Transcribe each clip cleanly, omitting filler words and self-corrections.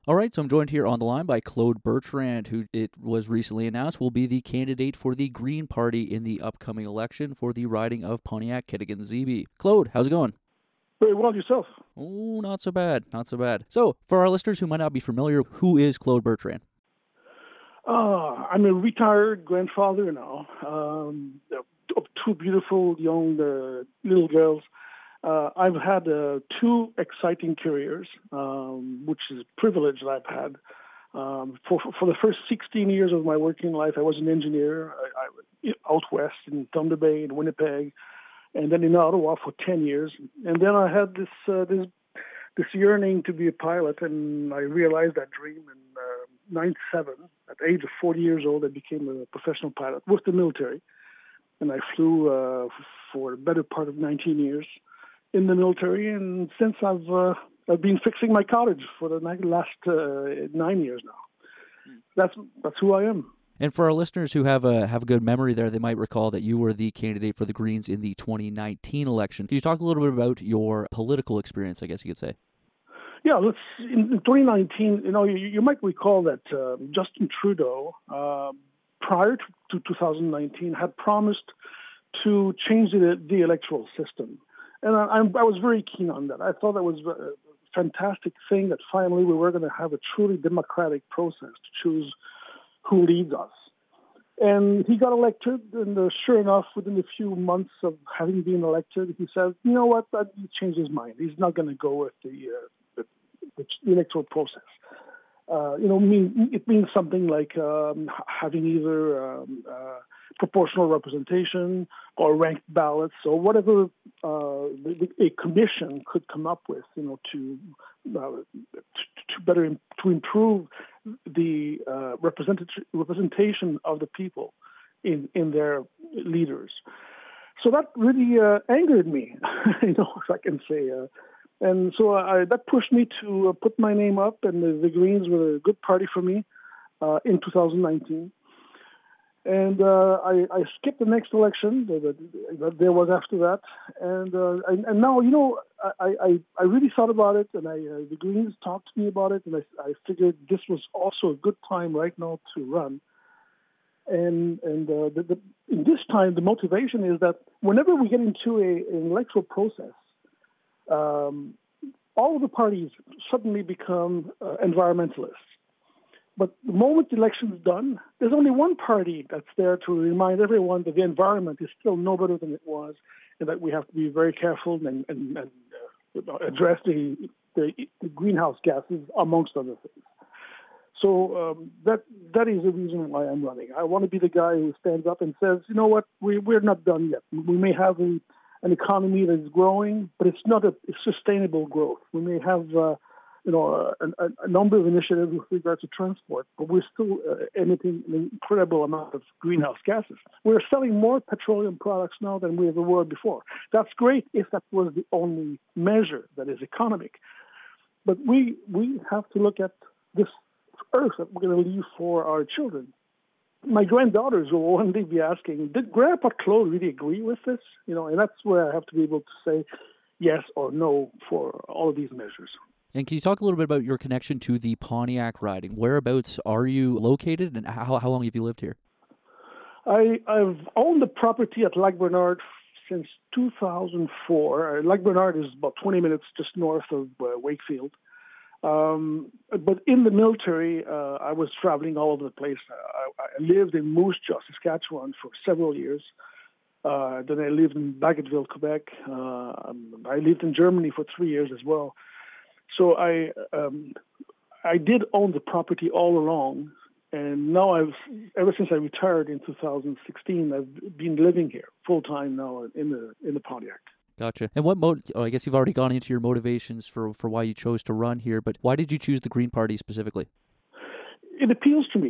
All right, so I'm joined here on the line by Claude Bertrand, who it was recently announced will be the candidate for the Green Party in the upcoming election for the riding of Pontiac-Kitigan-Zibi. Claude, how's it going? Very well, yourself. Oh, not so bad, not so bad. So, for our listeners who might not be familiar, who is Claude Bertrand? I'm a retired grandfather now of two beautiful young little girls. I've had two exciting careers, which is a privilege that I've had. For the first 16 years of my working life, I was an engineer out west in Thunder Bay in Winnipeg, and then in Ottawa for 10 years. And then I had this yearning to be a pilot, and I realized that dream in 97. At the age of 40 years old, I became a professional pilot with the military, and I flew for the better part of 19 years in the military. And since I've been fixing my cottage for the last 9 years now. That's who I am. And for our listeners who have a good memory there, they might recall that you were the candidate for the Greens in the 2019 election. Can you talk a little bit about your political experience, I guess you could say? Yeah, in 2019, you might recall that Justin Trudeau, prior to 2019, had promised to change the electoral system. And I was very keen on that. I thought that was a fantastic thing that finally we were going to have a truly democratic process to choose who leads us. And he got elected, and sure enough, within a few months of having been elected, he said, you know what, he changed his mind. He's not going to go with the electoral process. It means something like having either proportional representation or ranked ballots or whatever a commission could come up with, to improve the representation of the people in their leaders. So that really angered me, if I can say. And so that pushed me to put my name up, and the Greens were a good party for me in 2019. And I skipped the next election that there was after that. And now, I really thought about it, and the Greens talked to me about it, and I figured this was also a good time right now to run. And in this time, the motivation is that whenever we get into an electoral process, all of the parties suddenly become environmentalists. But the moment the election is done, there's only one party that's there to remind everyone that the environment is still no better than it was, and that we have to be very careful and address the greenhouse gases, amongst other things. So that is the reason why I'm running. I want to be the guy who stands up and says, you know what, we're not done yet. We may have an economy that is growing, but it's not a sustainable growth. We may have a number of initiatives with regard to transport, but we're still emitting an incredible amount of greenhouse gases. We're selling more petroleum products now than we ever were before. That's great if that was the only measure that is economic. But we have to look at this earth that we're going to leave for our children. My granddaughters will one day be asking, did Grandpa Claude really agree with this? And that's where I have to be able to say yes or no for all of these measures. And can you talk a little bit about your connection to the Pontiac riding? Whereabouts are you located, and how long have you lived here? I've owned the property at Lac-Bernard since 2004. Lac-Bernard is about 20 minutes just north of Wakefield. But in the military, I was traveling all over the place. I lived in Moose Jaw, Saskatchewan for several years. Then I lived in Bagotville, Quebec. I lived in Germany for 3 years as well. So I did own the property all along, and now ever since I retired in 2016, I've been living here full time now in the Pontiac. Gotcha. And I guess you've already gone into your motivations for why you chose to run here, but why did you choose the Green Party specifically? It appeals to me.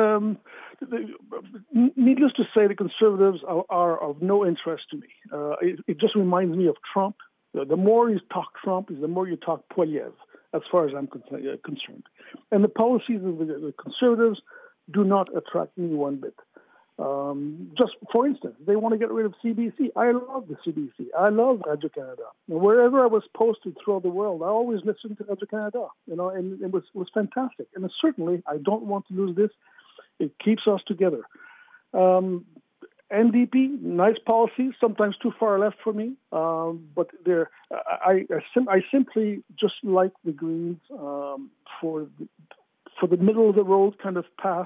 Needless to say, the Conservatives are of no interest to me. It just reminds me of Trump. The more you talk Trump, the more you talk Poilievre, as far as I'm concerned. And the policies of the Conservatives do not attract me one bit. Just for instance, they want to get rid of CBC. I love the CBC. I love Radio-Canada. Wherever I was posted throughout the world, I always listened to Radio-Canada, and it was fantastic. And certainly, I don't want to lose this. It keeps us together. NDP, nice policies, sometimes too far left for me, but I simply just like the Greens for the middle of the road kind of path,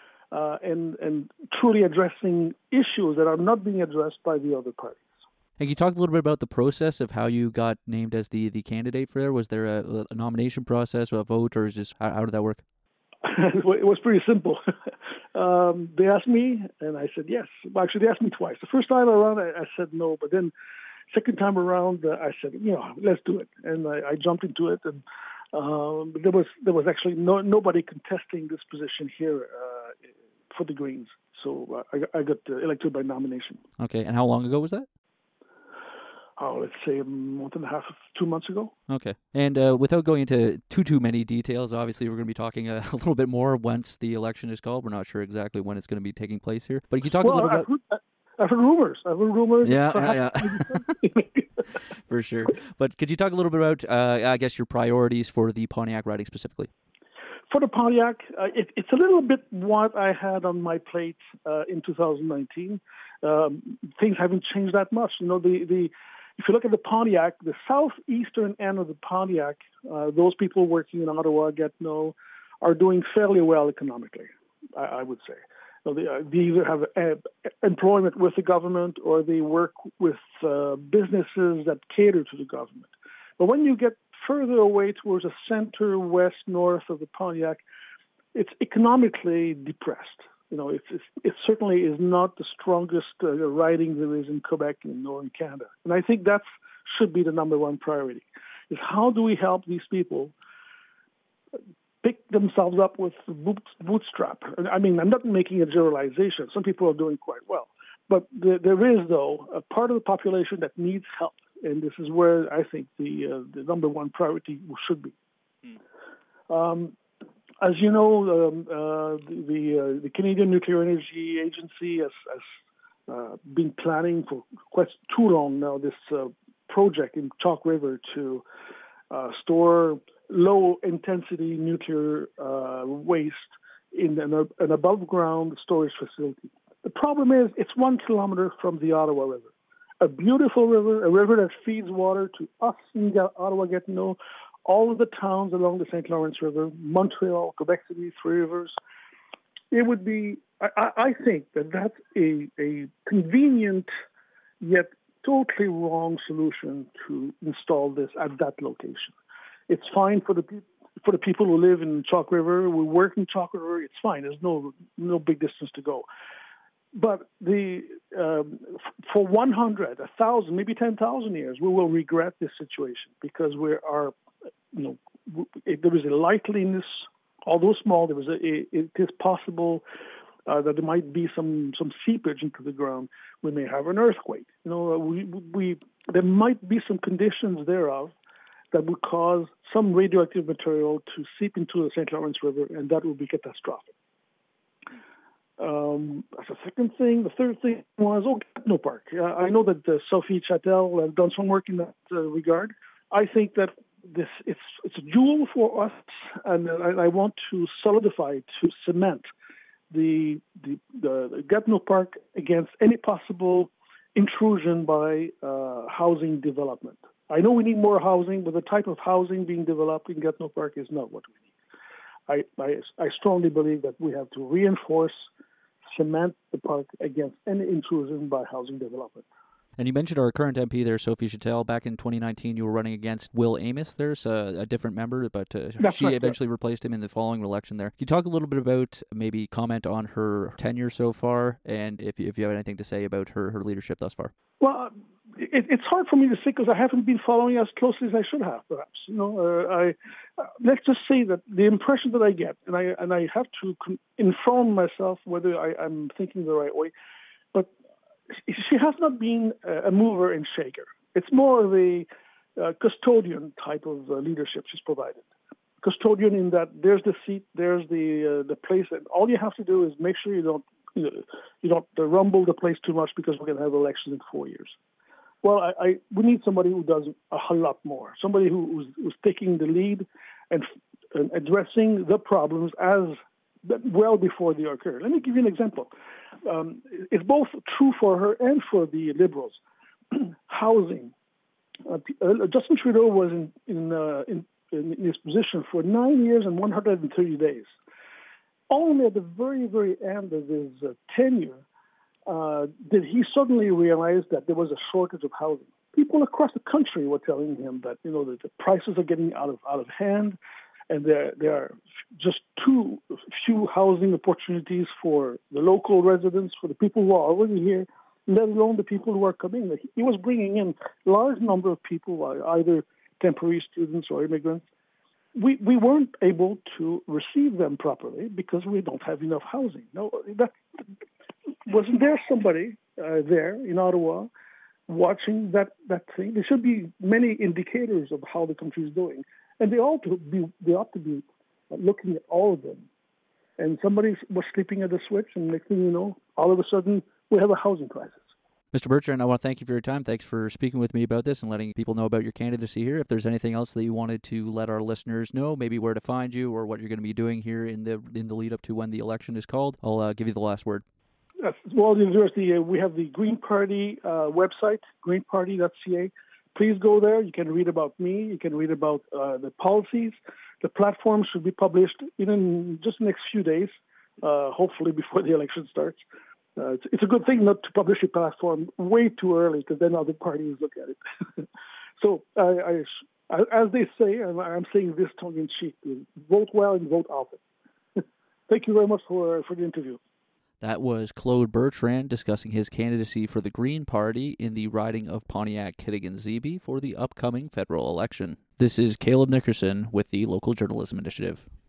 and truly addressing issues that are not being addressed by the other parties. And you talked a little bit about the process of how you got named as the candidate for there. Was there a nomination process or a vote, or is just how did that work? It was pretty simple. They asked me, and I said yes. Well, actually, they asked me twice. The first time around, I said no, but then second time around, I said, let's do it. And I jumped into it, and there was actually nobody contesting this position here for the Greens. So I got elected by nomination. Okay, and how long ago was that? Let's say a month and a half, 2 months ago. Okay. And without going into too many details, obviously we're going to be talking a little bit more once the election is called. We're not sure exactly when it's going to be taking place here. But can you talk a little bit about... I've heard rumors. Yeah. For sure. But could you talk a little bit about, I guess, your priorities for the Pontiac riding specifically? For the Pontiac, it's a little bit what I had on my plate in 2019. Things haven't changed that much. If you look at the Pontiac, the southeastern end of the Pontiac, those people working in Ottawa, Gatineau, are doing fairly well economically, I would say. They either have employment with the government or they work with businesses that cater to the government. But when you get further away towards the center, west, north of the Pontiac, it's economically depressed. It certainly is not the strongest riding there is in Quebec and northern Canada. And I think that should be the number one priority, is how do we help these people pick themselves up with bootstrap? I mean, I'm not making a generalization. Some people are doing quite well. But there is, though, a part of the population that needs help. And this is where I think the number one priority should be. As you know, the Canadian Nuclear Energy Agency has been planning for quite too long now this project in Chalk River to store low-intensity nuclear waste in an above-ground storage facility. The problem is it's 1 kilometer from the Ottawa River. A beautiful river, a river that feeds water to us in Ottawa, Gatineau, all of the towns along the St. Lawrence River, Montreal, Quebec City, Three Rivers. It would be, I think that's a convenient yet totally wrong solution to install this at that location. It's fine for the people who live in Chalk River, who work in Chalk River. It's fine. There's no big distance to go. But for 100, 1,000, maybe 10,000 years, we will regret this situation because there is a likeliness, although small, it is possible that there might be some seepage into the ground. We may have an earthquake. There might be some conditions thereof that would cause some radioactive material to seep into the St. Lawrence River, and that would be catastrophic. That's the second thing. The third thing was Gatineau Park. I know that Sophie Chattel has done some work in that regard. I think that it's a jewel for us, and I want to solidify, to cement the Gatineau Park against any possible intrusion by housing development. I know we need more housing, but the type of housing being developed in Gatineau Park is not what we need. I strongly believe that we have to reinforce, cement the park against any intrusion by housing development. And you mentioned our current MP there, Sophie Chattel. Back in 2019, you were running against Will Amos. There's a different member, but she eventually replaced him in the following election there. Can you talk a little bit about, maybe comment on her tenure so far, and if you have anything to say about her leadership thus far? Well, it's hard for me to say because I haven't been following as closely as I should have, perhaps. Let's just say that the impression that I get, and I have to inform myself whether I'm thinking the right way, but she has not been a mover and shaker. It's more of a custodian type of leadership she's provided. Custodian in that there's the seat, there's the place, and all you have to do is make sure you don't you don't rumble the place too much because we're going to have elections in 4 years. Well, we need somebody who does a whole lot more, somebody who's taking the lead and addressing the problems well before they occur. Let me give you an example. It's both true for her and for the Liberals. Housing. Justin Trudeau was in his position for 9 years and 130 days. Only at the very, very end of his tenure did he suddenly realize that there was a shortage of housing. People across the country were telling him that that the prices are getting out of hand, and there are just too few housing opportunities for the local residents, for the people who are already here, let alone the people who are coming. He was bringing in a large number of people, either temporary students or immigrants. We weren't able to receive them properly because we don't have enough housing. No, wasn't there somebody there in Ottawa watching that thing? There should be many indicators of how the country is doing, and they ought to be looking at all of them. And somebody was sleeping at the switch, and next thing you know, all of a sudden we have a housing crisis. Mr. Bertrand, I want to thank you for your time. Thanks for speaking with me about this and letting people know about your candidacy here. If there's anything else that you wanted to let our listeners know, maybe where to find you or what you're going to be doing here in the lead up to when the election is called, I'll give you the last word. Yes. Well, we have the Green Party website, greenparty.ca. Please go there. You can read about me. You can read about the policies. The platform should be published in just the next few days, hopefully before the election starts. It's a good thing not to publish a platform way too early because then other parties look at it. So, as they say, and I'm saying this tongue-in-cheek, vote well and vote often. Thank you very much for the interview. That was Claude Bertrand discussing his candidacy for the Green Party in the riding of Pontiac-Kitigan-Zibi for the upcoming federal election. This is Caleb Nickerson with the Local Journalism Initiative.